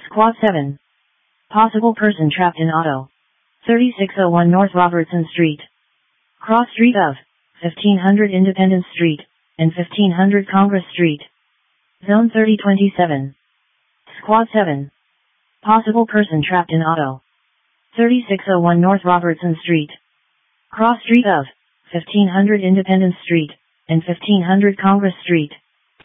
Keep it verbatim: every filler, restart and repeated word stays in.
Squad seven. Possible person trapped in auto. thirty-six oh one North Robertson Street. Cross street of fifteen hundred Independence Street and fifteen hundred Congress Street. Zone thirty twenty-seven. Squad seven. Possible person trapped in auto. thirty-six oh one North Robertson Street. Cross street of fifteen hundred Independence Street and fifteen hundred Congress Street.